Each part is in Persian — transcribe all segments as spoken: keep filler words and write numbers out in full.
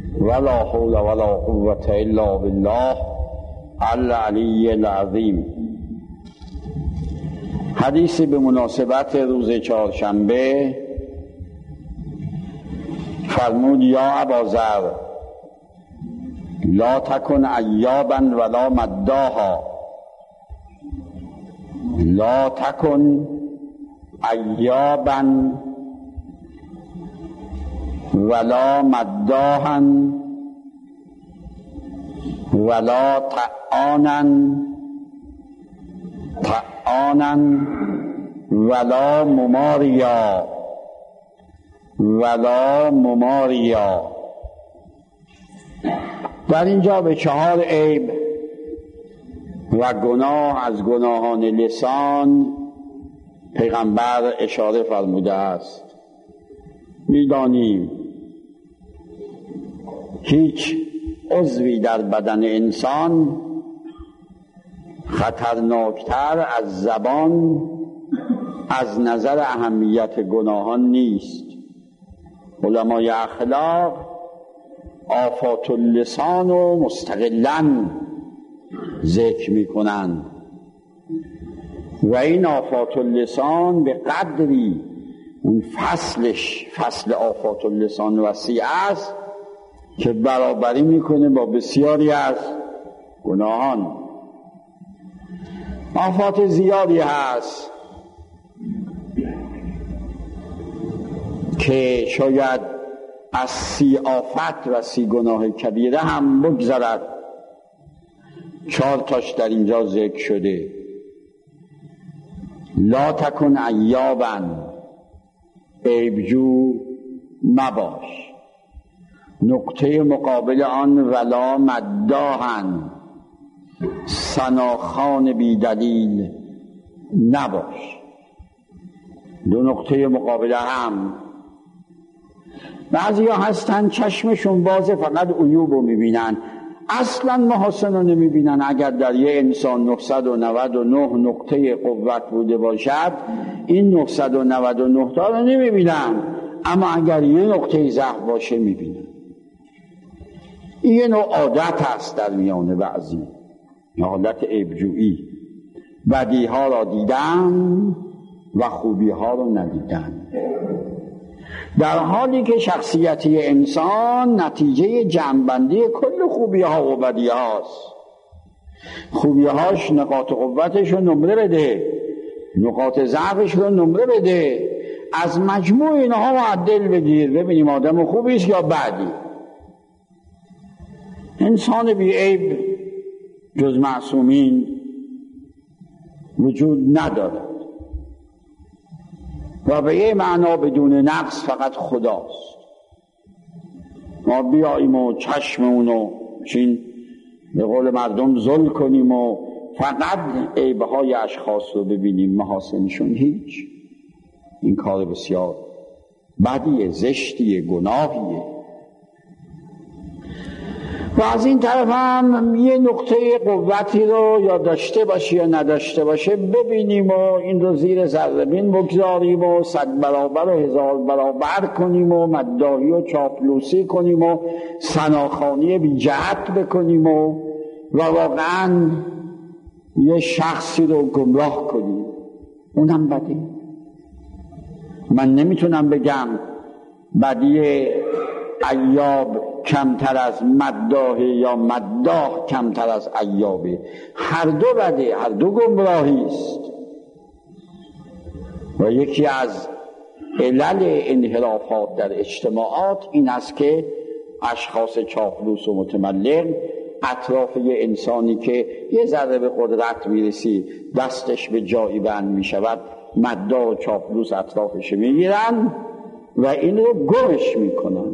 ولا حول ولا قوة الا بالله العلی العظیم. حدیث به مناسبت روز چهارشنبه فرمود یا اباذر لا تکن عیابا ولا مداحا، لا تکن عیابا ولا مداحا ولا طعانا طعانا ولا مماریا ولا مماریا. در اینجا به چهار عیب و گناه از گناهان لسان پیغمبر اشاره فرموده است. می‌دانیم هیچ عضوی در بدن انسان خطرناکتر از زبان از نظر اهمیت گناهان نیست. علمای اخلاق آفات اللسان رو مستقلاً ذکر می کنند و این آفات اللسان به قدری اون فصلش فصل آفات اللسان وسیع است که برابری میکنه با بسیاری از گناهان. آفات زیادی هست که شاید از سی آفت و سی گناه کبیره هم بگذرد. چهار تاش در اینجا ذکر شده. لا تکن عیابا، عیبجو مباش. نقطه مقابل آن ولا مداحا، ثناخوان بی دلیل نباش. دو نقطه مقابل هم. بعضی ها هستن چشمشون بازه فقط عیوب رو میبینن، اصلا محاسن رو نمیبینن. اگر در یه انسان نهصد و نود و نه نقطه قوت بوده باشد این نهصد و نود و نه تا رو نمیبینن، اما اگر یه نقطه ضعف باشه میبینن. این یه نوع عادت هست در میان بعضی، عادت عیبجویی. بدی ها را دیدن و خوبی ها را ندیدن، در حالی که شخصیتی انسان نتیجه جمع‌بندی کل خوبی ها و بدی هاست. خوبی هاش نقاط قوتش رو نمره بده، نقاط ضعفش رو نمره بده، از مجموع اینها معدل بگیر ببینیم آدم خوبی است یا بدی. انسان بی عیب جز معصومین وجود ندارد و به یه معنا بدون نقص فقط خداست. ما بیاییم و چشمونو چین به قول مردم زل کنیم و فقط عیبهای اشخاص رو ببینیم، محاسنشون هیچ. این کار بسیار بدیه، زشتیه، گناهیه. و از این طرف هم یه نقطه قوتی رو یا داشته باشه یا نداشته باشه ببینیم و این رو زیر ذره بین بگذاریم و صد برابر و هزار برابر کنیم و مداحی و چاپلوسی کنیم و ثناخوانی بی جهت بکنیم و, و واقعا یه شخصی رو گمراه کنیم. اونم بدی. من نمیتونم بگم بدی عیاب کمتر از مداح یا مداح کمتر از عیابه. هر دو بده، هر دو گمراهی است. و یکی از علل انحرافات در اجتماعات این است که اشخاص چاپلوس و متملق اطراف یه انسانی که یه ذره به قدرت میرسی دستش به جایی بند میشود مداح و چاپلوس اطرافش میگیرن و این رو گمش میکنن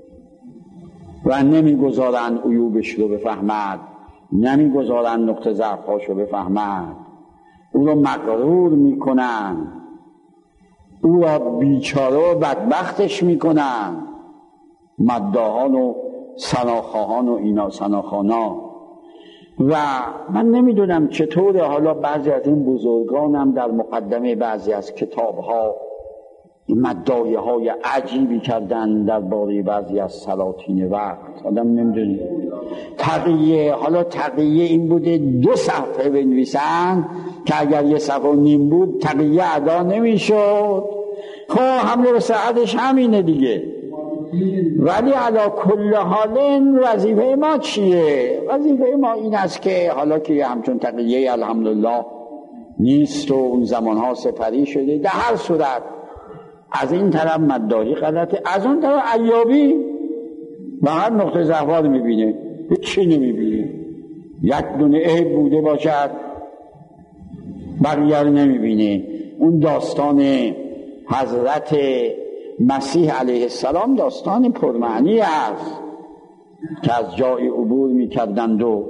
و نمیگذارن عیوبش رو بفهمد، نمیگذارن نقطه ضعفش رو بفهمد، او رو مغرور میکنن، او را بیچاره و بدبختش میکنن. مداحان و ثناخواهان و اینا ثناخوانا. و من نمیدونم چطوره حالا بعضی از این بزرگانم در مقدمه بعضی از کتابها مدعی های عجیبی کردن درباره بعضی از سلاطین وقت. آدم نمیدونه تقیه، حالا تقیه این بوده دو صفحه بنویسن که اگر یه صفحه و نیم بود تقیه ادا نمیشد. خب حمله به سعدش همینه دیگه. ولی علا کل حال وظیفه ما چیه؟ وظیفه ما این است که حالا که همچون تقیه الحمدلله نیست و اون زمانها سپری شده، در هر صورت از این طرف مداحی غلطه، از اون طرف ایابی و هر نقطه ضعف میبینه، چی نمیبینه؟ یک دونه عیب بوده باشد بقیه رو نمیبینه. اون داستان حضرت مسیح علیه السلام داستان پرمعنی است که از جای عبور میکردند و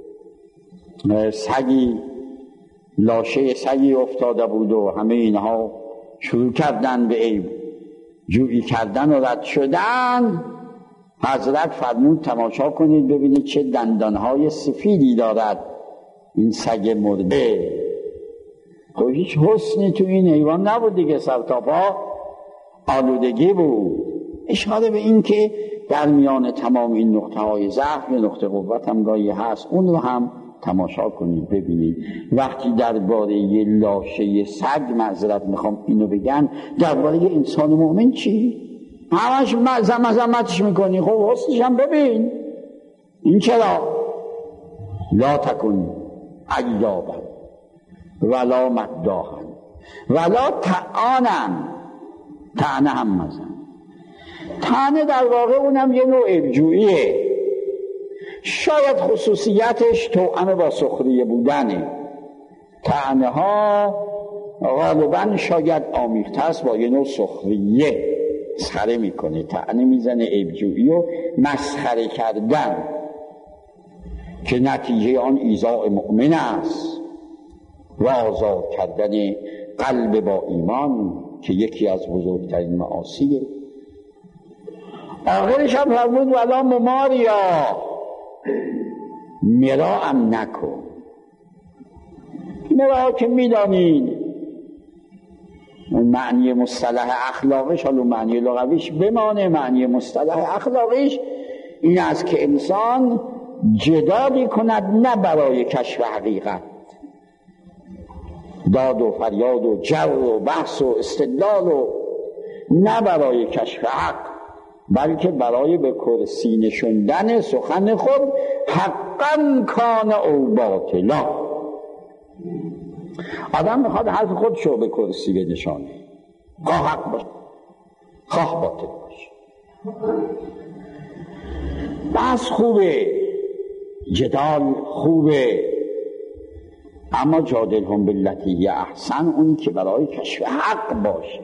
سگی لاشه سگی افتاده بود و همه اینها شروع کردن به عیب جویی کردن و رد شدن. حضرت فرمود تماشا کنید ببینید چه دندانهای سفیدی دارد این سگ مرده. خب هیچ حسنی تو این حیوان نبود دیگه، سر تا پا آلودگی بود. اشاره به این که در میان تمام این نقطه های ضعف یه نقطه قوت هم گاهی هست، اون رو هم تماشا کنید ببینید. وقتی درباره یه لاشه سگ معذرت میخوام اینو بگن، درباره یه انسان مؤمن چی؟ همش مذمتش میکنی. خب حسنش هم ببین. این چرا؟ لا تکن عیابا ولا مداحا ولا تعانا. طعنه هم مزن. طعنه در واقع اونم یه نوع عیبجوییه. شاید خصوصیتش توأم با سخریه بودنه. طعنه ها غالبا شاید آمیخته است با یه نوع سخریه، مسخره میکنه. طعنه میزنه عیبجویی و مسخره کردن که نتیجه آن ایذاء مؤمن است و آزار کردن قلب با ایمان که یکی از بزرگترین معاصیه. آخرش هم فرمود ولا مماریا، مرا هم نکن. مرا که میدانید اون معنی مصطلح اخلاقش، حالا معنی لغویش بمانه، معنی مصطلح اخلاقش این است که انسان جدالی کند نه برای کشف حقیقت، داد و فریاد و جر و بحث و استدلال و نه برای کشف حق، بلکه برای به کرسی نشوندن سخن خود حقا کان او باطلا. آدم میخواد حرف خودشو به کرسی بنشانه، خواه حق باشه خواه باطل باشه. بس خوبه، جدال خوبه، اما جادلهم بالتی هی احسن، اون که برای کشف حق باشه.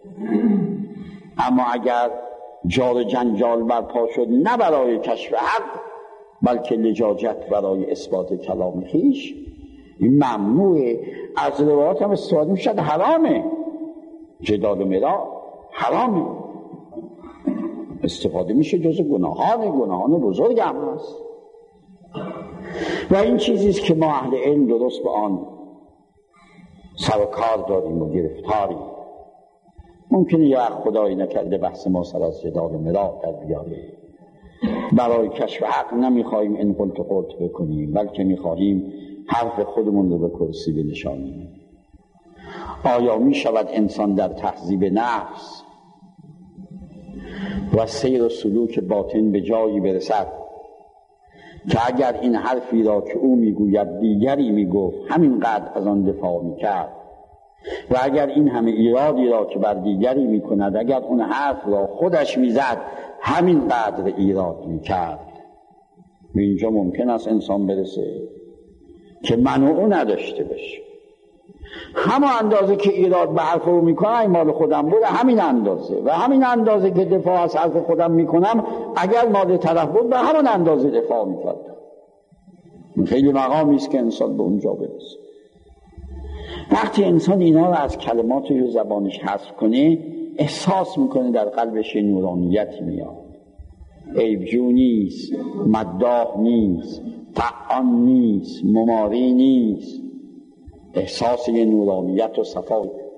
اما اگر جار جنجال برپا شد نه برای کشف حق بلکه لجاجت برای اثبات کلام خویش، این ممنوعه. از روایات هم استفاده میشد، حرامه. جدال مرا حرامه، استفاده میشه جز گناهان گناهان بزرگ هم هست. و این چیزیست که ما اهل علم درست به آن سر و کار داریم و گرفتاریم. ممکنه یا خدایی نکرده بحث ما سر از جدال مرا در بیاره. برای کشف حق نمیخواهیم این قلت و قلت بکنیم، بلکه میخواهیم حرف خودمون رو به کرسی بنشانیم. آیا می شود انسان در تهذیب نفس و سیر و سلوک باطن به جایی برسد که اگر این حرفی را که او میگوید دیگری میگفت همینقدر از آن دفاع میکرد، و اگر این همه ایرادی را که بر دیگری میکند اگر اون حرف را خودش میزد همینقدر ایراد میکرد؟ به اینجا ممکن است انسان برسه که من و او نداشته باشه. همه اندازه که ایراد به حرف او میکنم این مال خودم بود، همین اندازه، و همین اندازه که دفاع از حرف خودم میکنم اگر مال طرف بود به همون اندازه دفاع میکردم. خیلی مقامی است که انسان به اونجا برسه. وقتی انسان اینا رو از کلمات و زبانش حذف کنه احساس میکنه در قلبش نورانیت میاد. عیبجو نیست، مداح نیست، طعان نیست، مماری نیست، احساس یه نورانیت و صفا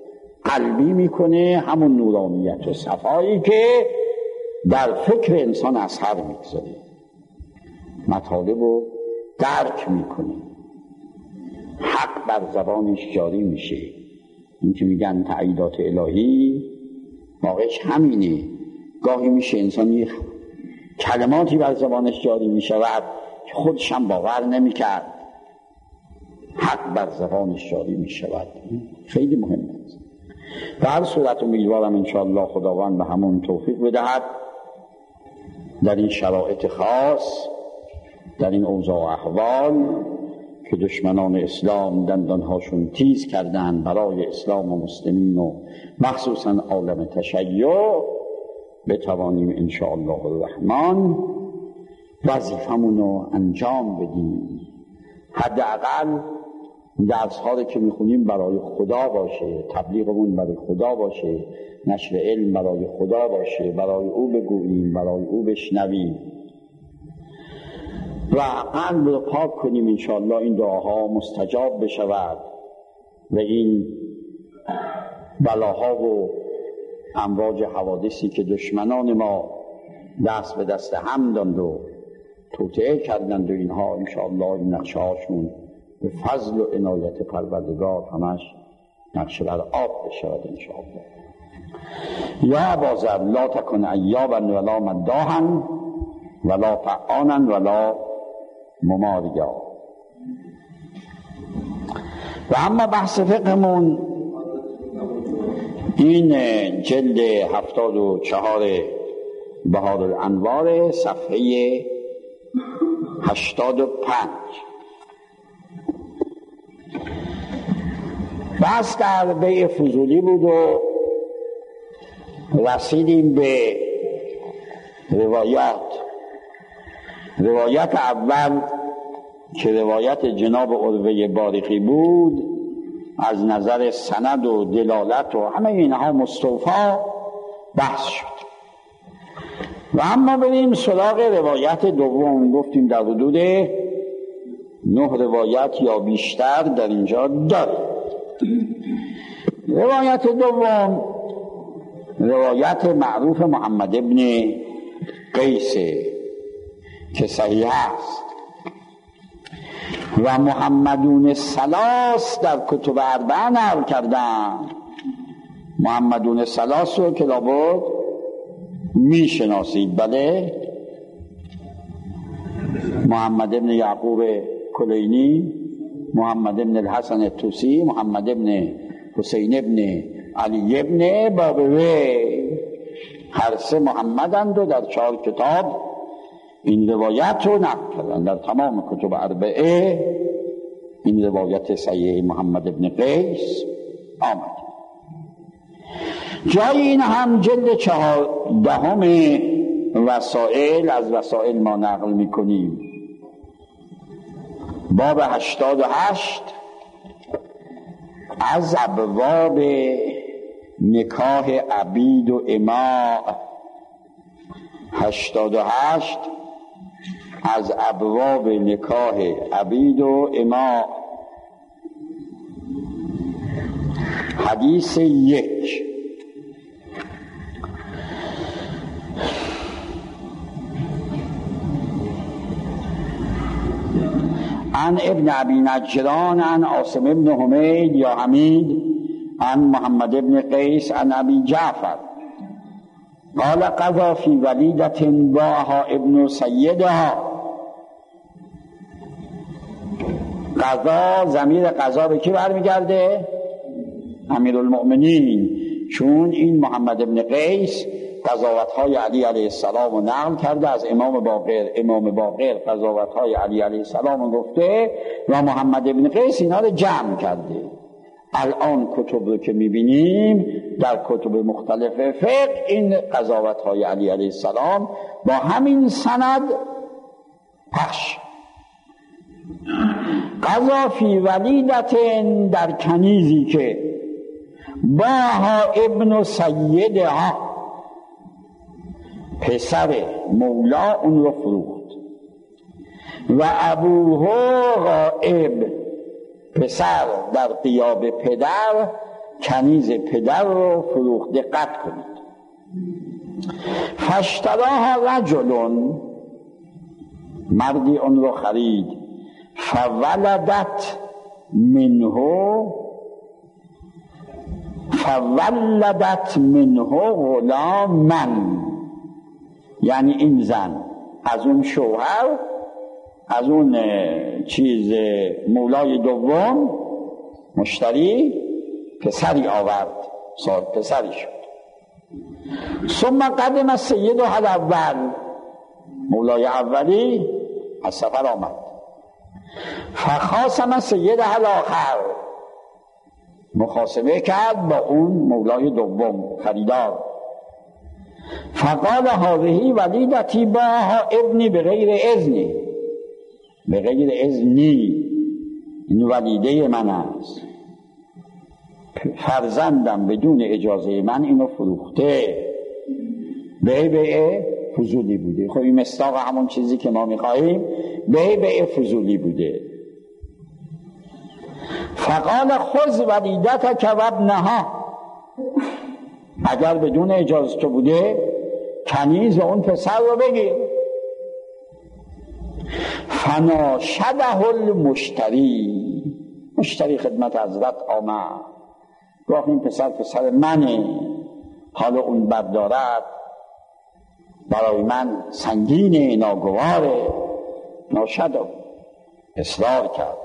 قلبی میکنه، همون نورانیت و صفایی که در فکر انسان اثر میگذاره، مطالب رو درک میکنه، حق بر زبانش جاری میشه. این که میگن تأییدات الهی واقعش همینه. گاهی میشه انسان یه کلماتی بر زبانش جاری میشود که خودش هم باور نمیکرد، حق بر زبانش جاری میشود. خیلی مهم است. در هر صورت امیدوارم انشاءالله خداوند به همون توفیق بدهد در این شرایط خاص، در این اوضاع و احوال که دشمنان اسلام دندانهاشون تیز کردن برای اسلام و مسلمین و مخصوصا عالم تشیع، بتوانیم انشاءالله الرحمن وظیفمون رو انجام بدیم. حداقل درس ها رو که میخونیم برای خدا باشه، تبلیغمون برای خدا باشه، نشر علم برای خدا باشه، برای او بگوییم، برای او بشنویم و قلب رو پاک کنیم. انشاءالله این دعاها مستجاب بشود و این بلاها و امواج حوادثی که دشمنان ما دست به دست هم داند و توطئه کردند و اینها انشاءالله این نقشه هاشون به فضل و عنایت پروردگار همش نقشه بر آب بشود انشاءالله. یا ابازر لا تکن ایابا ولا مداحا ولا فعانا ولا مماریا. و اما بحث فقهمون این جلد هفتاد و چهار بهار الانوار صفحه هشتاد و پنج. بحث در بیع فضولی بود و رسیدیم به روایات. روایت اول که روایت جناب عروه بارقی بود، از نظر سند و دلالت و همه اینها مستوفا بحث شد. و اما بریم سراغ روایت دوم. گفتیم در حدود نه روایت یا بیشتر در اینجا داره. روایت دوم روایت معروف محمد ابن قیس که صحیح است و محمدون سلاس در کتب اربعه نقل کردن. محمدون سلاس رو که لابد می شناسید، بله؟ محمد ابن یعقوب کلینی، محمد ابن الحسن الطوسی، محمد ابن حسین ابن علی ابن بابوی، هر سه محمدند و در چهار کتاب این روایت رو نقل کردن. در تمام کتب اربعه این روایت صحیح محمد ابن قیس آمد. جای این هم جلد چهاردهم وسائل، از وسائل ما نقل میکنیم، باب هشتاد و هشت از ابواب نکاح عبید و اماء. هشتاد و هشت از ابواب نکاح عبید و اماء. حدیث یک: عن ابن ابی نجران عن عاصم ابن حمید یا حمید عن محمد ابن قیس عن ابی جعفر قال قضا فی ولیدة باعها ابن سیدها. قضا، ضمیر قضا به کی برمیگرده؟ امیرالمؤمنین، چون این محمد ابن قیس قضاوت‌های علی علیه السلام رو نقل کرده از امام باقر. امام باقر قضاوت‌های علی علیه السلام رو گفته و محمد ابن قیس اینا رو جمع کرده. الان کتب رو که می‌بینیم در کتب مختلف فقه این قضاوت‌های علی علیه السلام با همین سند پخش. قضا فی ولیدة، در کنیزی که باها ابن سیدها، پسر مولا اون رو فروخت و ابوه غائب، پسر در غیاب پدر کنیز پدر رو فروخت. دقت کنید. فاشتراها رجلون، مردی اون رو خرید. فولدت منه فولدت منه غلاما، یعنی این زن از اون شوهر، از اون چیز مولای دوم مشتری پسری آورد، صاحب پسری شد. ثم قدم السیدها الاول، مولای اولی از سفر آمد. فخاصم السیدها الاخر، مخاصمه کرد با اون مولای دوم خریدار. فقال هذه ولیدتی باها ابنی بغیر اذنی، بغیر اذنی، این ولیده من است، فرزندم بدون اجازه من اینو فروخته. به به فضولی بوده. خب این مصداق همون چیزی که ما میخواهیم، به به فضولی بوده. فقال خذ ولیدتک و ابنها، اگر بدون اجازه تو بوده کنیز و اون پسر رو بگیر. فناشده المشتری، مشتری خدمت حضرت آمد، گفت این پسر پسر منه، حالا اون بردارد برای من سنگینه، ناگواره. ناشده اصرار کرد.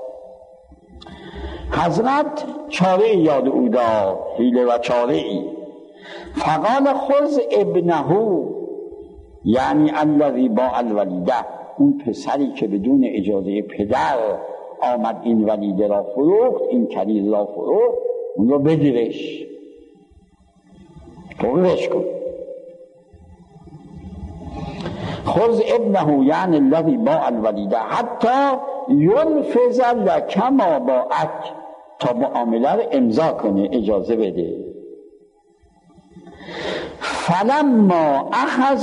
حضرت چاره یاد او داد، حیله و چاره ای. فقال خذ ابنه، یعنی الذی با الولیده، اون پسری که بدون اجازه پدر آمد این ولیده را فروخت، این کنیز را فروخت، اون رو بگیرش، طورش کن. خذ ابنه یعنی الذی با الولیده حتی ینفذ لک ما باعک، تا معامله رو امضا کنه، اجازه بده. فلما اخذ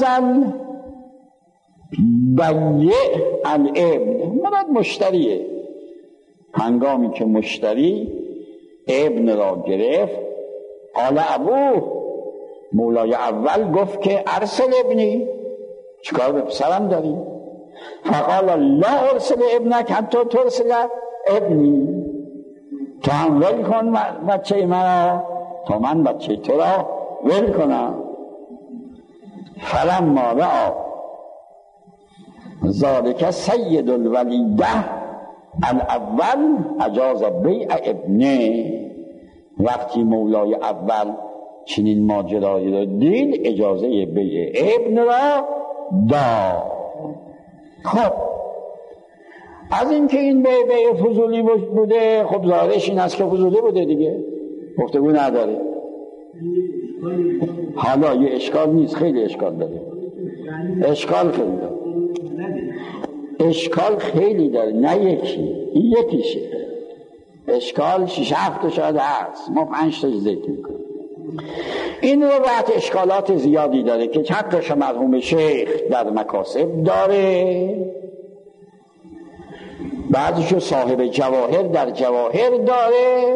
البیع الابن، مراد مشتریه، هنگامی که مشتری ابن را گرفت، قال ابوه، مولای اول گفت که ارسل ابنی، چیکار به پسرم داری؟ فقال لا ارسل ابنک حتی ترسل ابنی، تو هم ول کن بچه من تا من بچه تو را ول کنم. فلما رأى ذلك سید الولیده الاول اجاز بیع ابنه، وقتی مولای اول چنین ماجرایی را دید اجازه بیع ابن را داد. خب از اینکه این بیع بیع فضولی بوده، خب ظاهرش این است که فضولی بوده دیگه، گفتگو نداره. حالا یه اشکال نیست، خیلی اشکال داره، اشکال خیلی داره، اشکال خیلی داره، نه یکی، این یکیشه. اشکال شش هفت شاید هست، ما پنج تا ذکر میکنیم. این رو بعد اشکالات زیادی داره که چند تاشو مرحوم شیخ در مکاسب داره، بعضیشو صاحب جواهر در جواهر داره،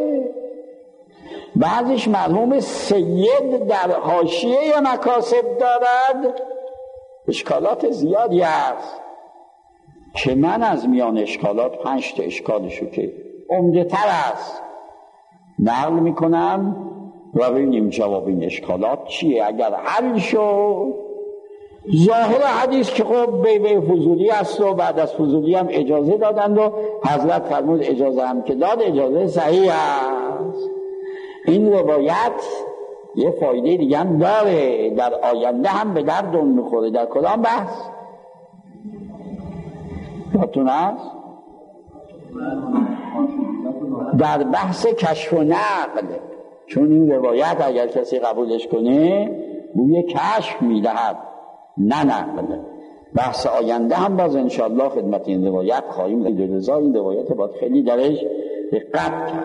بعضیش مرحوم سید در حاشیه مکاسب دارد. اشکالات زیادی هست که من از میان اشکالات پنج تا اشکالشو که عمده تر است نقل میکنم و ببینیم جواب این اشکالات چیه. اگر حل شد، ظاهر حدیث که خب بی بی فضولی است و بعد از فضولی هم اجازه دادند و حضرت فرمود اجازه هم که داد اجازه صحیح است. این روایت یه فایده دیگه هم داره، در آینده هم به درد اون میخوره. در کدام بحث؟ یادتون هست؟ در بحث کشف و نقل، چون این روایت اگر کسی قبولش کنه بوی کشف میدهد نه نقل. بحث آینده هم باز انشاءالله خدمت این روایت خواهیم رضا. این روایت باید خیلی درش دقت کرد.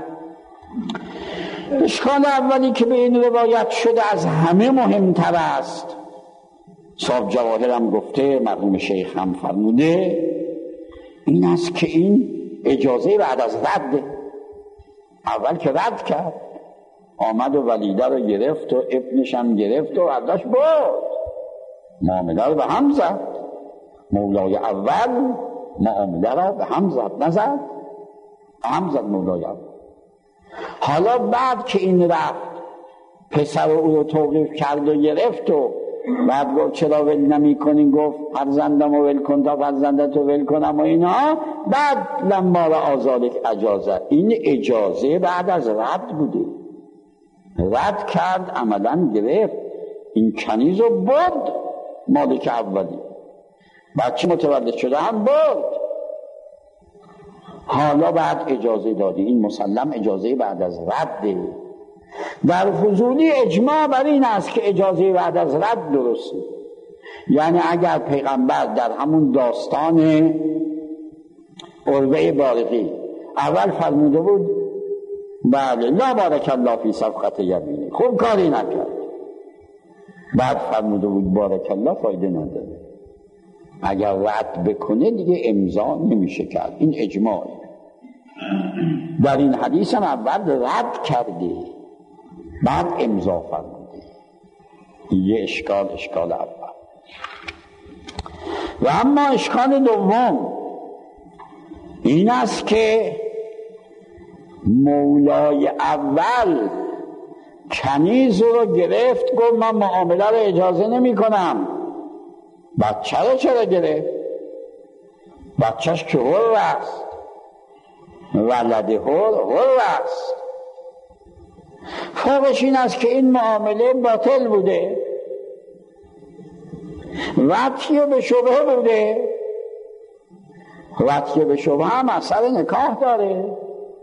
اشکال اولی که به این روایت شده از همه مهمتر است، صاحب جواهر هم گفته، مرحوم شیخ هم فرموده، این است که این اجازه بعد از رد، اول که رد کرد آمد و ولیده رو گرفت و ابنش هم گرفت و ازش برد، معامله رو به هم زد. مولای اول معامله رو به هم زد، نزد؟ هم زد مولای اول. حالا بعد که این رفت پسر او رو توقیف کرد و گرفت و بعد گفت چرا ول نمی کنین؟ گفت فرزندم رو ول کن تا فرزندت رو ول کنم و اینا. بعد لما را آزادک اجازه، این اجازه بعد از رد بوده، رد کرد، عملا گرفت، این کنیز رو برد مالک اولی، بچه متولد شده هم برد. حالا بعد اجازه دادی، این مسلم اجازه بعد از رده. در فضولی اجماع بر این است که اجازه بعد از رد درسته. یعنی اگر پیغمبر در همون داستان عروه بارقی اول فرموده بود بله لا بارک الله فی صفقت یمینی، خوب کاری نکرد، بعد فرموده بود بارک الله، فایده نداره، اگر رد بکنه دیگه امضا نمیشه کرد. این اجماعی. در این حدیث هم اول رد کرده بعد امضا فرموده. یه اشکال اشکال اول. و اما اشکال دوم این است که مولای اول کنیز رو گرفت، گفت من معامله رو اجازه نمی کنم. بچه رو چرا گرفت؟ بچهش که هر است، ولد هر هر است. فوقش این است که این معامله باطل بوده، وطی به شبهه بوده. وطی به شبهه هم اثر نکاح داره.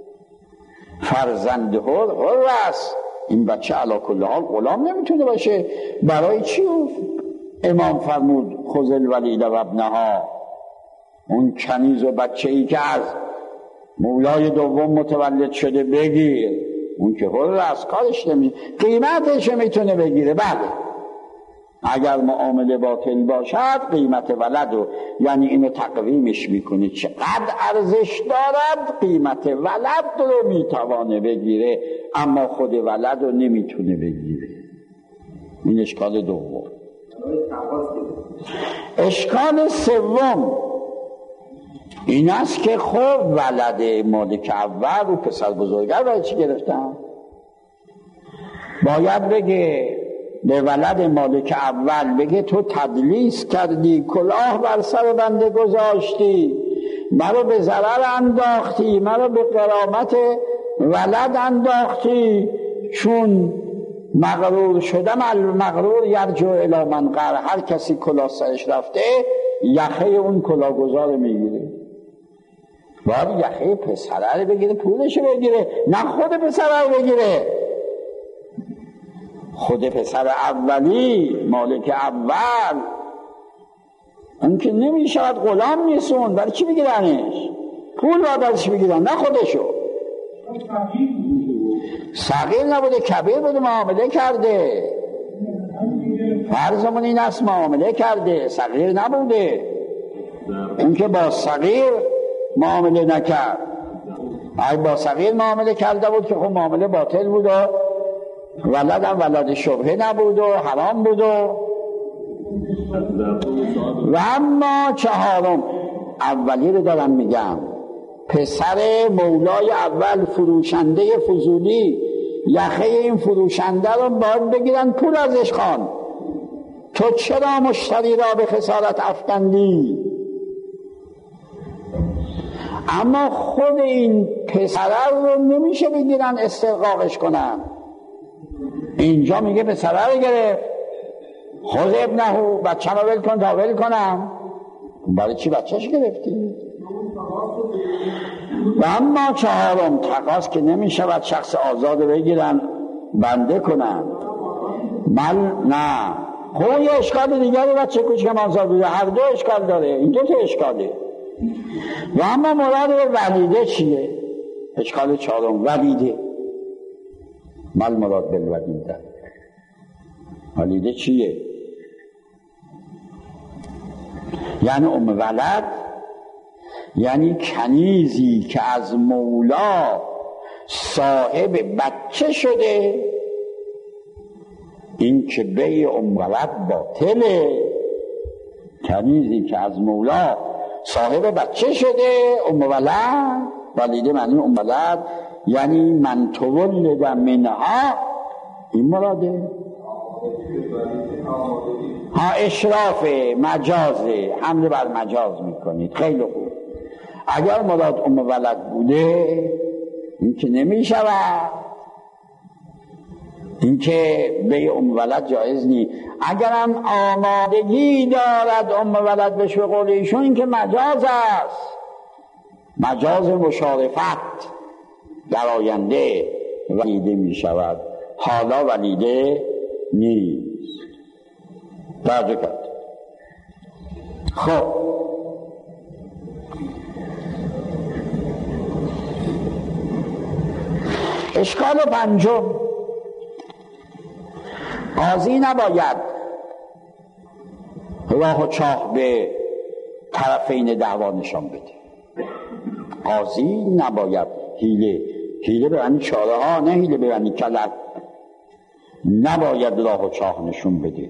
فرزند هر هر است، این بچه علی کل حال غلام نمیتونه باشه. برای چی امام فرمود خذ الولید و ابنها؟ اون کنیز و بچه ای که از مولای دوم متولد شده بگیر، اون که هر است کارش نمیشه، قیمتش میتونه بگیره. بله اگر معامله باطل باشد قیمت ولد، یعنی اینو تقویمش میکنه چقدر ارزش دارد، قیمت ولد رو میتوانه بگیره اما خود ولد رو نمیتونه بگیره. این اشکال دوم. اشکال سوم این است که خب ولد مالک اول و پسر بزرگه برای چی گرفتم؟ باید بگه به ولد مالک اول، بگه تو تدلیس کردی، کلاه بر سر بنده گذاشتی، مرا به ضرر انداختی، مرا به غرامت ولد انداختی، چون مغرور شدم المغرور یرجع الی من غر. هر کسی کلاه سرش رفته یخه اون کلاهگزار میگیره. باید یخه پسره رو بگیره، پولش رو بگیره، نه خود پسره رو بگیره. خود پسر اولی مالک اول اون که نمیشود غلام نیستون، برای چی بگیرنش؟ پول باید ازش بگیرن، نه خودشو. صغیر نبوده، کبیر بوده، معامله کرده. فرضمون این است معامله کرده، صغیر نبوده. اون که با صغیر معامله نکرد. اگه با صغیر معامله کرده بود که خب معامله باطل بود و ولد هم ولد شبهه نبود و حرام بود. و و اما چهارم، اولی رو دارم میگم، پسر مولای اول فروشنده فضولی یخه این فروشنده رو باید بگیرن پول ازش خوان، تو چرا مشتری را به خسارت افکندی؟ اما خود این پسره رو نمیشه بگیرن استحقاقش کنن. اینجا میگه پسره رو گرفت، خود ابنهو، بچه رو ول کن تا ول کنم. برای چی بچهش گرفتی؟ و اما چهارم، تقاضا که نمیشود شخص آزاد بگیرن بنده کنن. بل نه، خب یه اشکال دیگری بچه کوچکم آزاد بگیره، هر دو اشکال داره، این دو تا اشکاله. و اما مراد ولیده چیه؟ اشکال چهارم، ولیده. مال مراد بالولیده، ولیده چیه؟ یعنی ام ولد، یعنی کنیزی که از مولا صاحب بچه شده، این که بیع ام ولد باطله. کنیزی که از مولا صاحب بچه شده، ام ولد، ولیده معنی ام ولد یعنی من تولد منها، این مراده. ها اشراف مجازه، حمله بر مجاز میکنید، خیلی خوب. اگر مراد ام ولد بوده این که نمی شود، این که به ام ولد جایز نی. اگرم آمادگی دارد ام ولد بشه به قول ایشون، این که مجاز است، مجاز مشارفت در آینده ولیده می شود، حالا ولیده نیست. توجه کرد. خب اشکال پنجم، قاضی نباید راه و چاه به طرفین دعوا نشان بده. قاضی نباید حیله، حیله به معنی چاره ها، نه حیله به معنی کلک، نباید راه و چاه نشون بده.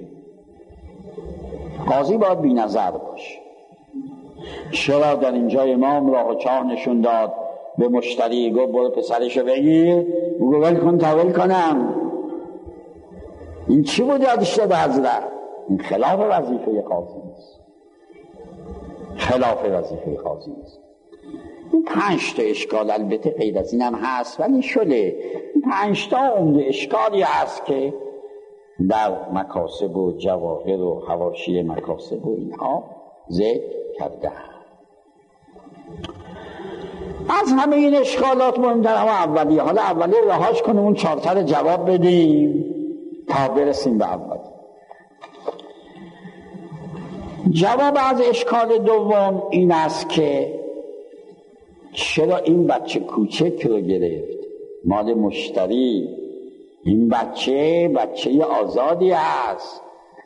قاضی باید بی نظر باشه. چرا در اینجا امام راه و چاه نشون داد؟ به مشتری گفت برو پسرشو بگیر، بگو ول کن تا ول کنم. این چی بود یادش داد حضرت؟ این خلاف وظیفه قاضی است، خلاف وظیفه قاضی است. این پنج تا اشکال، البته غیر از این هم هست ولی شله، این پنج تا عمده اشکالی هست که در مکاسب و جواهر و حواشی مکاسب و اینها ذکر کرده. از همه این اشکالات مهمتر اما اولیه. حالا اولیه رهاش کنیم، اون چارتر جواب بدیم تا برسیم به اولی. جواب از اشکال دوم این است که چرا این بچه کوچک رو گرفت؟ مال مشتری. این بچه بچه آزادی است،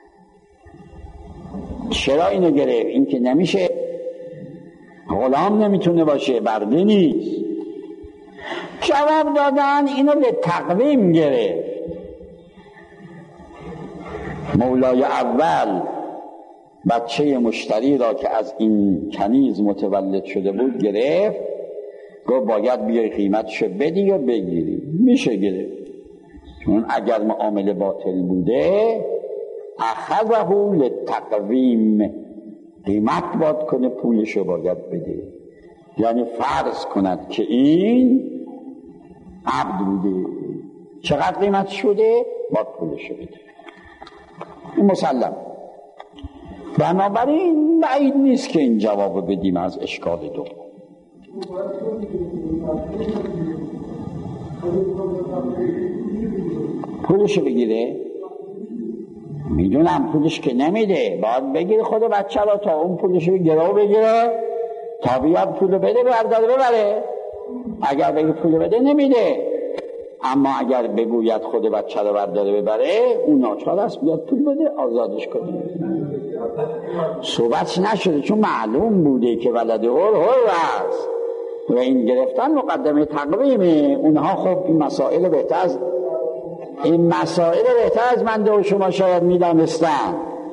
چرا اینو گرفت؟ این که نمیشه، غلام نمیتونه باشه، برده نیست. جواب دادن اینو به تقویم گرفت. مولای اول بچه مشتری را که از این کنیز متولد شده بود گرفت، گفت باید بیای قیمتشو بدی و بگیری. میشه گرفت، چون اگر معامله باطل بوده اخذه للتقویم، قیمت باید کنه، پولشو باید بده. یعنی فرض کند که این عبد بوده، چقدر قیمت شده باید پولشو بده. این مسلم. بنابراین بعید نیست که این جواب بدیم از اشکال دو. پولشو بگیره؟ میدونم پولش که نمیده، باید بگیره خود بچه را تا اون پولشو گرو بگیره تا بیاد پولو بده برداره ببره. اگر بگه پولو بده نمیده، اما اگر بگوید خود بچه را برداره ببره، اون ناچار است بیاد پول بده آزادش کنه. صحبت نشده چون معلوم بوده که ولد هر هر است و این گرفتن مقدمه تقویمه. اونها خب این مسائل بهتر از این مسائل بهتر از من و شما شاید میدانستن.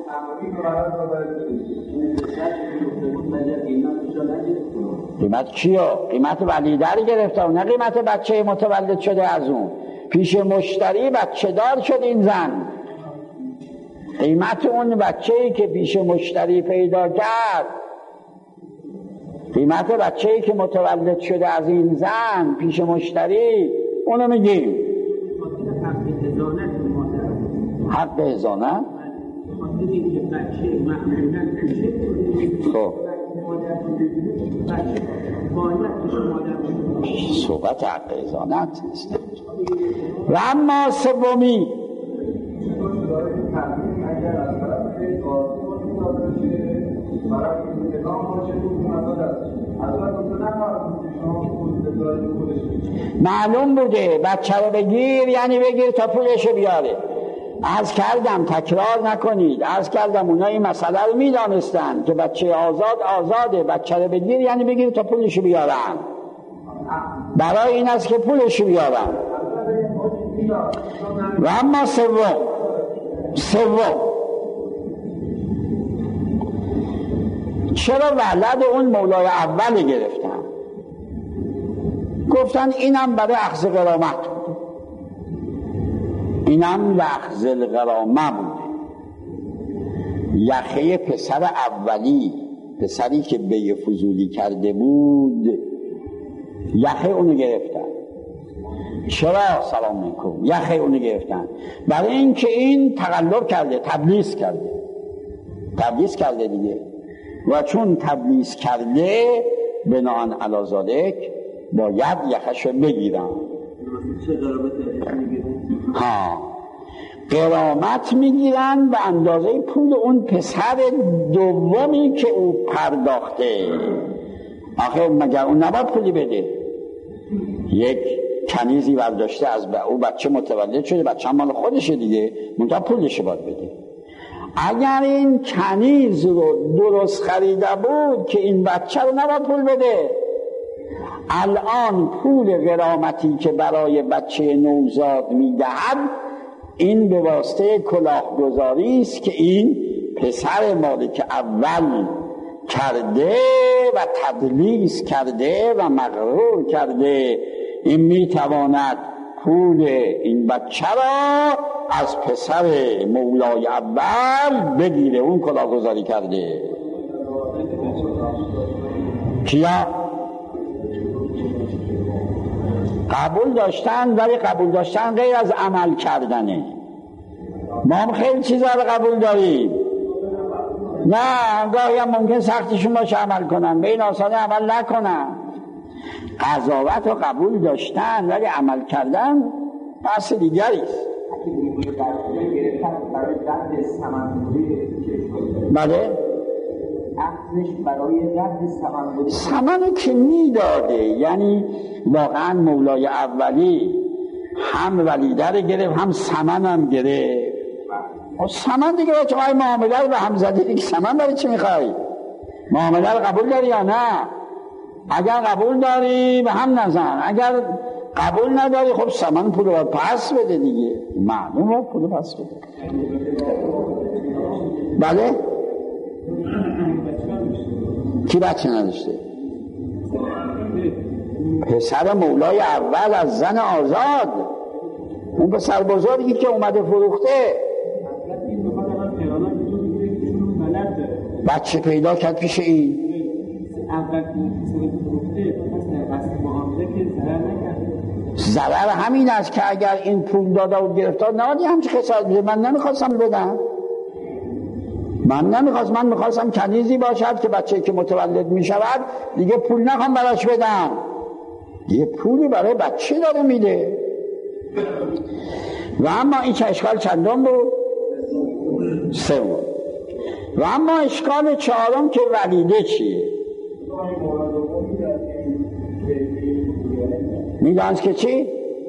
قیمت چیو؟ قیمت ولیده رو گرفتم، نه قیمت بچه متولد شده از اون. پیش مشتری بچه دار شد این زن، قیمت اون بچه‌ای که پیش مشتری پیدا کرد، قیمت بچه‌ای که متولد شده از این زن پیش مشتری، اونو میگیم حق هزانت. خب صحبت حق هزانت نیست. و اما سومی، معلوم بوده بچه رو بگیر یعنی بگیر تا پولشو بیاره. عرض کردم تکرار نکنید، عرض کردم اونا این مسئله رو میدانستن که بچه آزاد آزاده، بچه رو بگیر یعنی بگیر تا پولشو بیارن. برای این است که پولش بیارن. و اما سوم سوم چرا ولد اون مولای اول گرفتن؟ گفتن اینم برای اخذ غرامت بود، اینم لحظ الغرامه بود. یخه پسر اولی، پسری که بی فضولی کرده بود، یخه اونو گرفتن. چرا؟ سلام علیکم. یخه اونو گرفتن برای اینکه این تقلب کرده، تبلیس کرده تبلیس کرده دیگه، و چون تبلیس کرده بناهن علی ذالک باید یخشو بگیرن. ها، غرامت میگیرن به اندازه پول اون پسر دومی که او پرداخته. آخه مگر اون نباید پولی بده؟ یک کنیزی برداشته از او بچه متولد شده، بچه هم مال خودشه دیگه، منتها پولش باید بده. اگر این کنیز رو درست خریده بود که این بچه رو نباید پول بده. الان پول غرامتی که برای بچه نوزاد میدهد این به واسطه کلاهگذاری است که این پسر مالک اول کرده و تدلیس کرده و مغرور کرده. این میتواند پول این بچه را از پسر مولای اول بگیره. اون کلاهگذاری کرده. کیا؟ قبول داشتن، ولی قبول داشتن غیر از عمل کردنه. ما هم خیلی چیزا رو قبول داریم. نه، گاهی هم ممکن سختشون باشه عمل کنن، به این آسانه عمل نکنن. قضاوت رو قبول داشتن ولی عمل کردن بحث دیگری است. بله؟ برای رد ثمن ثمنو که میداده، یعنی واقعا مولای اولی هم ولیده رو گرفت هم ثمن هم گرفت. ثمن دیگه چه های معامله رو به هم زده دیگه، ثمن برای چی میخوای؟ معامله رو قبول داری یا نه؟ اگر قبول داری به هم نزن، اگر قبول نداری خب ثمن پول رو پس بده دیگه، معلومه پول رو پس بده. بله؟ کی بچه نداشته؟ پسر مولای اول از زن آزاد، اون پسر بزرگی که اومده فروخته. بچه پیدا کرد پیش این. ضرر همین است که اگر این پول داده و گرفتار نهادی همچه خسارت بده. من نمیخواستم بدم، من نمیخواست من میخواستم کنیزی باشد که بچه که متولد میشود دیگه پول نخوام براش بدم، یه پولی برای بچه داره میده. و اما این چه اشکال چندم بود؟ سوم. و اما اشکال چهارم که ولیده چیه؟ میدانست که چی؟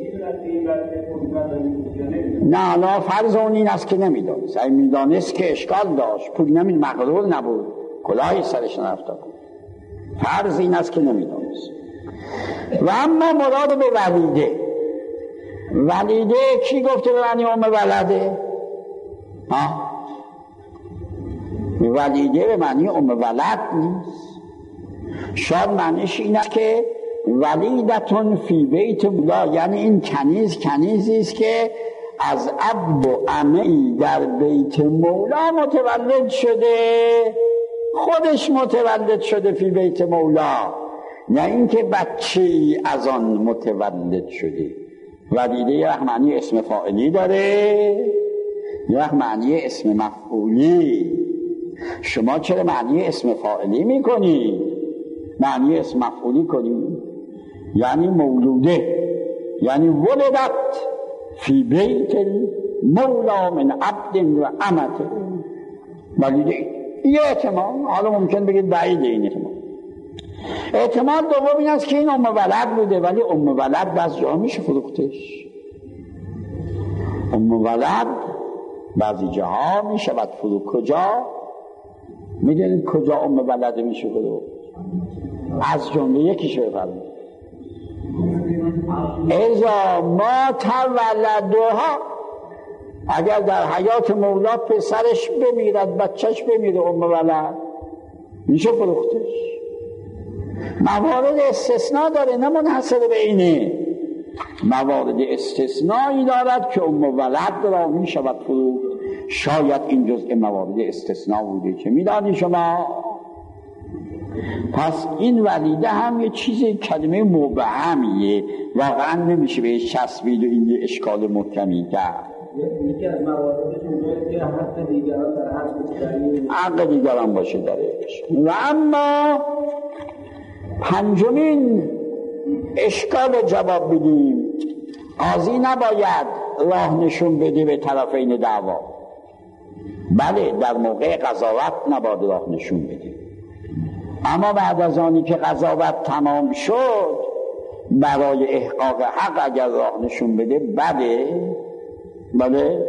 نه نه فرض اون این است که نمیدانست. اگه میدانست که اشکال داشت، پول نمید، مغرور نبود، کلاهی سرش نرفته بود. فرض این است که نمیدانست. و اما مراد به ولیده، ولیده کی گفته به معنی ام ولده؟ ها؟ ولیده به معنی ام ولد نیست. شاید معنیش این است که ولیدتون فی بیت مولا، یعنی این کنیز کنیزی است که از اب و عمه‌ای در بیت مولا متولد شده، خودش متولد شده فی بیت مولا، نه اینکه بچه‌ای از آن متولد شده. ولیده یه معنی اسم فاعلی داره، یه معنی اسم مفعولی. شما چرا معنی اسم فاعلی میکنی؟ معنی اسم مفعولی کنی. یعنی مولوده، یعنی ولدت فی بیت مولا من عبد و امت. ولیده یه احتمال، حالا ممکن بگید بعید این احتمال. احتمال دوم این است که این ام ولد بوده، ولی ام ولد بعض جا میشه فروختش. ام ولد بعضی جاها میشه باید فروخت. کجا؟ میدونید کجا ام ولد میشه فروخت؟ از جمله یکیشو بفرمایید. ازا ما تولدوها، اگر در حیات مولا پسرش بمیرد بچهش بمیره ام ولد میشه فروختش. موارد استثناء داره نه منحصر به اینه، موارد استثنایی دارد که ام ولد را میشود فروخت. شاید این جزء موارد استثناء بوده، چه میدانی شما؟ پس این ولیده هم یه چیز کلمه مبهمیه، واقعا نمیشه بهش چسبید و این اشکال محکمی کرد. یکی از مواردش اینه که حق دیگران در حق حق دیگران باشه درش. و اما پنجمین اشکال جواب بدیم، قاضی نباید راه نشون بده به طرفین دعوا. بله در موقع قضاوت نباید راه نشون بده، اما بعد از آنی که قضاوت تمام شد برای احقاق حق اگر راه نشون بده بله. بله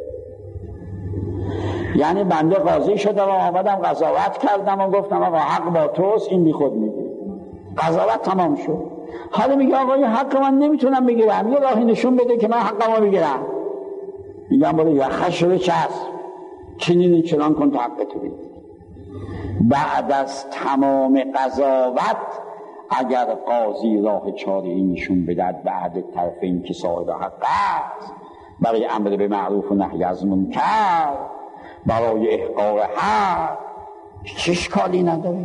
یعنی بنده قاضی شدم و آمدم قضاوت کردم و گفتم آقا حق با توست، این بی خود میگه. قضاوت تمام شد، حالا میگه آقا این حق من نمیتونم بگیرم، یه راهی نشون بده که من حقمو بگیرم. میگم برو یخش رو چسب، چنین چنان کن تا حق تو بگیری. بعد از تمام قضاوت اگر قاضی راه چاره ای نشون بدهد بعد طرفین که صاحب حق است، برای امر به معروف و نهی از منکر، برای احقاق حق، چه اشکالی نداره.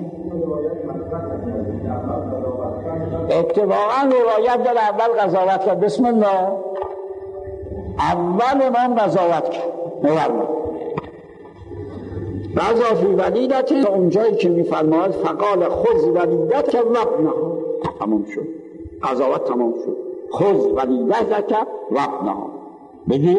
اتفاقا روایت داره اول قضاوت کرد، بسم الله، اول من قضاوت کرد نورمه قضا فی ولیدت، اونجایی که میفرماید فقال خذ ولیدت که وابنها، تمام شد قضاوت، تمام شد. خذ ولیدت که وابنها بگیر،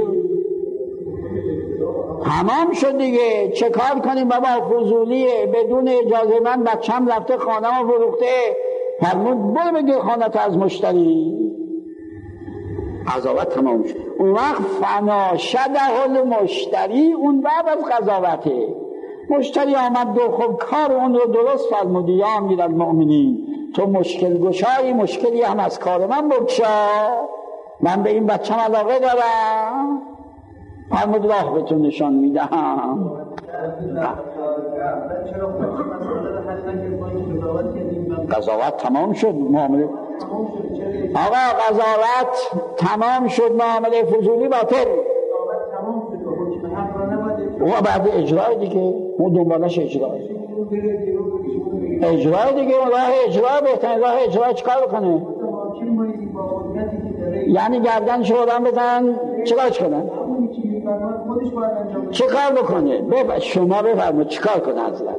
تمام شد دیگه. چه کار کنیم بابا، فضولیه، بدون اجازه من بچم رفته خانه‌مو فروخته، فرمود برو بگیر خانه‌تو از مشتری. قضاوت تمام شد. اون وقت فنا شده المشتری، اون بعد از قضاوته مشتری آمد دو خب کار اون رو درست فرمودی یا امیرالمؤمنین، تو مشکل گشایی، مشکلی هم از کار من بگشا، من به این بچم علاقه دارم، فرمود راه به تو نشان میدهم. قضاوت تمام شد، معامله آقا قضاوت تمام شد، معامله فضولی باطل. و بعد اجرای دیگه، اون دنبالش اجرای اجرای دیگه، راه اجرا بهترین راه اجرا چیکار بکنه؟ یعنی گردن شوران بزن چیکار کنن؟ چه کار بکنه؟ بف... شما بفرمایید چه کار کنه حضرت؟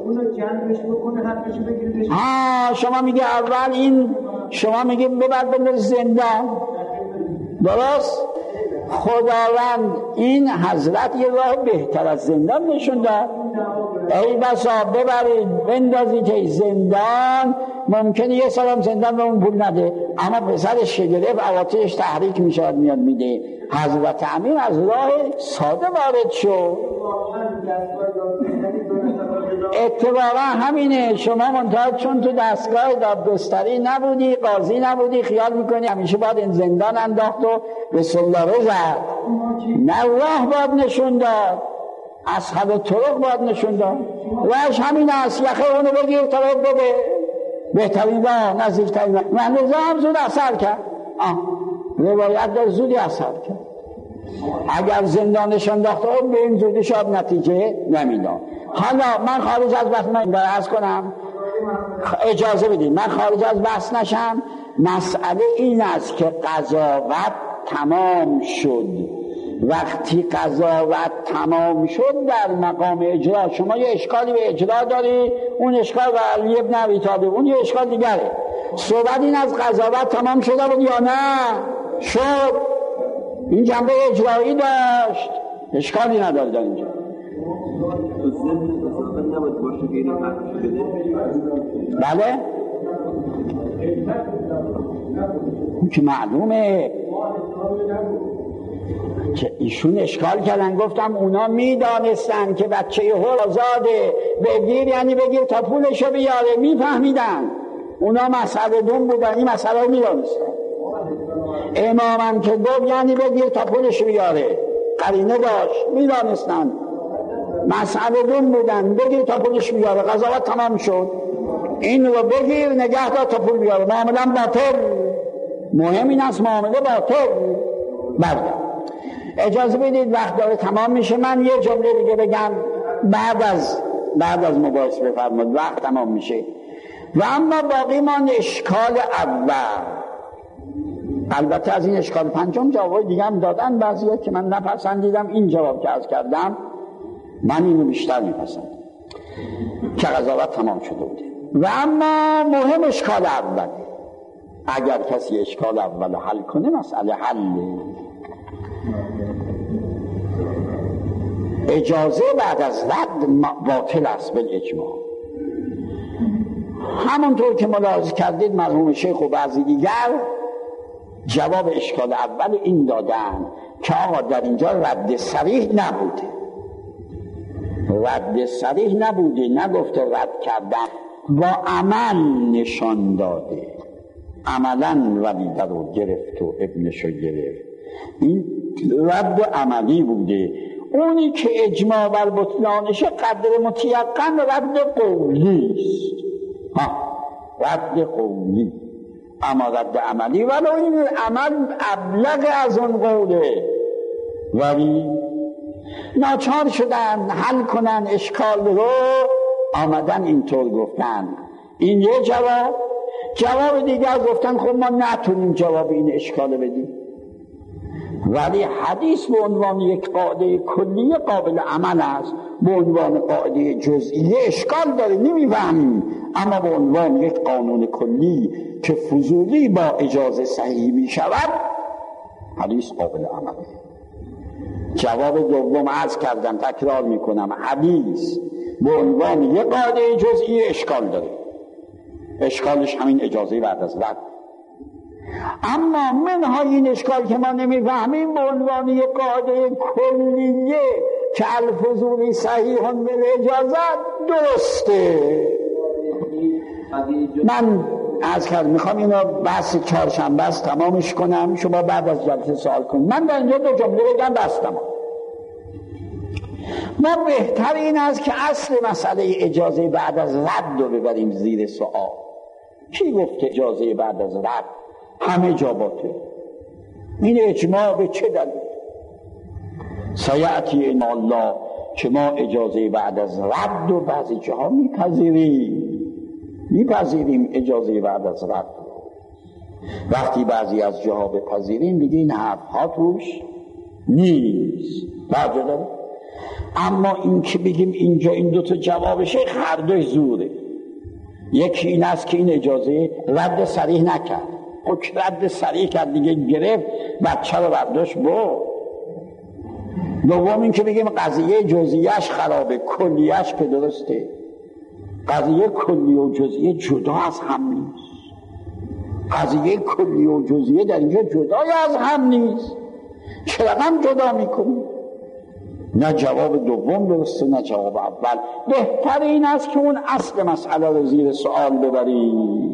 ها شما میگه اول این، شما میگه ببر بنداز زندان، درست؟ خداوند این حضرت یه راه بهتر از زندان نشون داد. ای بسا ببرید بندازید که زندان، ممکنه یه سالم زندان به اون پول نده، اما پسرش گرفت عواطفش تحریک میشود میاد میده. حضرت امین از راه ساده وارد شد. اتفاقا همینه، شما منتها چون تو دستگاه دادگستری نبودی، قاضی نبودی، خیال میکنی همیشه باید این زندان انداخت و به سلاره زد. نه راه باید نشون داد، اصحاب طرق باید نشون داد. راهش همین است، یخه اونو بگیر تا بده، بهترین راه، نزدیکترین راه. من هم زود اثر کرد، آه روایت در زودی اثر کرد. اگر زندانش انداخته به این زودی شاید نتیجه نمیداد. حالا من خارج از بحث من درس کنم، اجازه بدید من خارج از بحث نشم. مسئله این است که قضاوت تمام شد. وقتی قضاوت تمام شد در مقام اجرا، شما یه اشکالی به اجرا داری، اون اشکال به علی ابن ابی طالب، اون یه اشکال دیگره. صحبت این از قضاوت تمام شده بود یا نه؟ شد. این جنبه اجرایی داشت، اشکالی نداره در اینجا. بله اون که معلومه که ایشون اشکال کردن، گفتم اونا میدانستن که بچه هر آزاده، بگیر یعنی بگیر تا پولشو بیاره، میفهمیدن اونا مسئله دون بودن، این مسئله رو میدانستن. امامم که گفت یعنی بگیر تا پولش بیاره، قرینه داشت، میدانستن مسئله دون بودن، بگیر تا پولش بیاره، قضاوت تمام شد. این رو بگیر نگه دار تا پول بیاره، معامله باطل. مهم این است معامله باطل. بله اجازه بدید وقت داره تمام میشه، من یه جمله دیگه بگم بعد از بعد از مباحثه بفرمایید، وقت تمام میشه. و اما باقی مان اشکال اول. البته از این اشکال پنجم جواب دیگه هم دادن بعضی‌ها که من نپسندیدم، این جواب که عرض کردم من اینو بیشتر میپسندم که قضاوت تمام شده بوده. و اما مهم اشکال اول، اگر کسی اشکال اول حل کنه مسئله حله. اجازه بعد از رد باطل است بالاجماع. همونطور که ملاحظه کردید مرحوم شیخ و بعضی دیگر جواب اشکال اول این دادن که آقا در اینجا رد صریح نبوده، رد صریح نبوده، نگفته رد کردن، با عمل نشان داده، عملا ولیده رو گرفت و ابنشو گرفت. این رد عملی بوده. اونی که اجماع بر بطلانشه قدر متیقن رد قولی است. ها رد قولی، اما رد عملی ولو این عمل ابلغ از اون قوله، ولی ناچار شدن حل کنن اشکال رو، آمدن اینطور گفتن. این یه جواب. جواب دیگر گفتن خب ما نتونیم جواب این اشکال بدیم، ولی حدیث به عنوان یک قاعده کلی قابل عمل است، به عنوان قاعده جزئی اشکال داره نمیفهمیم، اما به عنوان یک قانون کلی که فضولی با اجازه صحیح می شود حدیث قابل عمله. جواب دوم عرض کردم، تکرار میکنم، حدیث به عنوان یک قاعده جزئی اشکال داره، اشکالش همین اجازه بعد از رد. اما منهای این اشکال که ما نمیفهمیم به عنوان یک قاعده کلیه که الفضولی صحیح بالاجازه درسته. من از کردم میخوام اینو بحث چهارشنبه است تمامش کنم، شما بعد از جلسه سوال کنید. من در اینجا دو جمله بگم بس تمام. ما بهتر این است که اصل مسئله اجازه بعد از رد رو ببریم زیر سوال. کی گفت اجازه بعد از رد همه جا باطل؟ این اجماع به چه دلیل؟ سیأتی ان الله که ما اجازه بعد از رد و بعضی جاها میپذیریم میپذیریم اجازه بعد از رد. وقتی بعضی از جاها بپذیریم دیگه این حرفها توش نیست. توجه دارید؟ اما این که بگیم اینجا این دوتا جوابشه هر دوی زوره. یکی این است که این اجازه رد صریح نکرد، خب رد صریح کرد دیگه گرفت بچه رو برداشت برد. دوم این که بگیم قضیه جزئیش خرابه، کلیش که درسته. قضیه کلی و جزئیه جدا از هم نیست. قضیه کلی و جزئیه در اینجا جدای از هم نیست. چرا هم جدا میکنیم؟ نه جواب دوم درسته نه جواب اول. بهتر این است که اون اصل مسئله رو زیر سوال ببریم.